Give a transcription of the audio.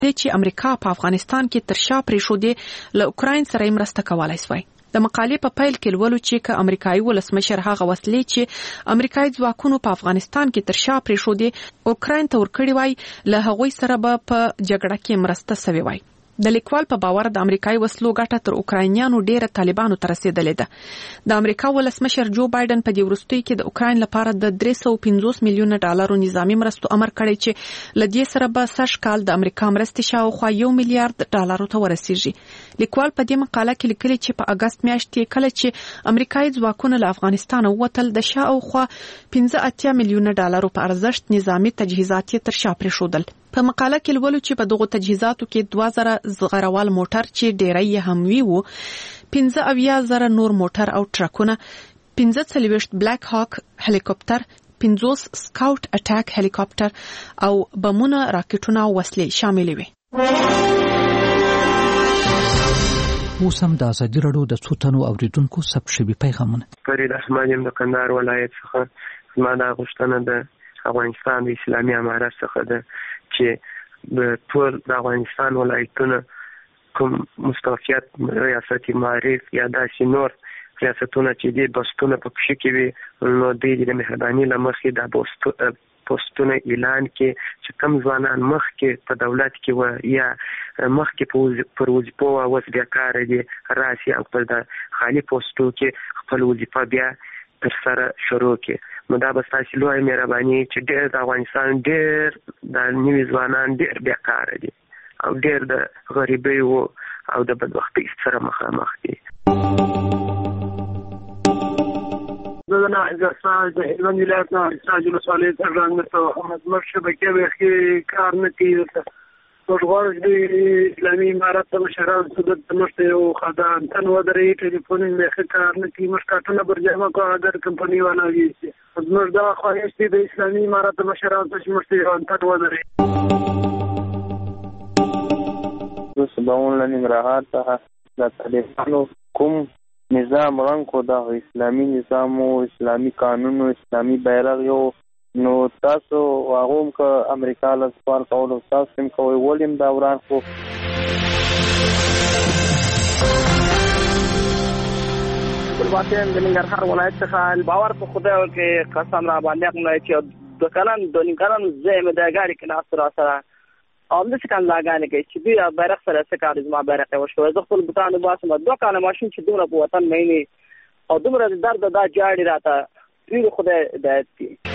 دی چې امریکا په افغانستان کې تر شا پرېښودې له اوکراین سره مرسته کولای شوی. د مقالې په پیل کې لولو چې که امریکایي ولسمشر هغه وسلې چې امریکایي ځواکونو په افغانستان کې تر شا پرېښودې اوکراین ته ورکړي وای له هغوی سره به په جګړه کې مرسته سوې وای. د لیکوال په باور د امریکایي وسلو ګټه تر اوکراینیانو ډیره طالبانو ته رسیدلې ده. د امریکا ولسمشر جو بایدن په دې وروستیو کې د اوکراین لپاره د 350 میلیونه ډالرو نظامی مرستو امر کړی چې له دې سره به سږ کال د امریکا مرستې شاوخوا 1 میلیارډ ډالرو ته ورسیږي. لیکوال په دې مقاله کې لیکلي چې په اګست میاشت کې کله چې امریکایي ځواکونه له افغانستان ووتل د شاوخوا 15 میلیونه ډالرو په ارزښت نظامی تجهیزات تر شا پرېښودل. په مقاله کې لولو چې په دغو تجهیزاتو کې 2000 زغروال موټر چې ډیری یې هم وو، 15,000 نور موټر او ټرکونه، 45 بلیک هاک هلیکوپټر، 50 سکاوټ اټاک هلیکوپټر او بمونه، راکټونه او وسلې شامل وي. اوس هم د ازادي راډیو د څو تنو اوریدونکو ثبت شوي پیغامونه. فرید رحمان یم د کندهار ولایت څخه. زما دا غوښتنه د افغانستان د اسلامي امارت څخه ده چې د ټول د افغانستان ولایتونه کوم مستوفیت ریاست معارف یا داسې نور ریاستونه چې دې بستونه په کښې کې وي نو دوی د مهرباني له مخې د پوسټونه اعلان کې چې کم ځوانان مخکې په دولت کې و یا مخکې پر وظیفو اوس بیکاره دي راسي او په د خالي پوسټو کې خپل وظیفه بیا تر سره شروع کې. نو دا به ستاسې لویه مهرباني چې ډېر د افغانستان ډېر د نوي ځوانان ډېر بیکاره دي او ډېر د غریبۍ او د بدبختۍ سره مخامخ دي. زه د افغانستان د هلمند ولایت نه سراج ولسوالۍ څخه زنګ ته زموږ شبکې به کار نه کوي. موږ غواړو چې د اسلامي امارت د مشرانو څخه زموږ ته یو خدان تن ودرېږي، ټلیفون یې ښه کار نه کوي، موږ کارټونه برجامه کوو اگر کمپنۍ والا وي. زموږ دا خواهش دی د اسلامي امارت د مشرانو څخه چې موږ ته یو تن ودرېږي. زه سباون له ننګرهار څخه د طالبانو کوم نظام رنګ کو دا اسلامي نظام او اسلامي قانون او اسلامي بیرغ یو نو تاسو هغه هم که امریکا له سوال کولو تاسو هم کوئ ولې دا وران خو خپلواکۍ د ننګرهار ولایت څخه باور په خدای کې قسم را باندې کوم چې د کلن د ننګرهار زه مې د ګاډي کې ناست را سره او د څه کله لاګانې کوي چې دوی بیرغ سره څه کار زما بیرغ یې وشو. زه خپل بوټانو باسم 2 کاله ماشین چې دومره په وطن مینې او دومره درد دا جاړي راته دوی خدای هدایت کوي.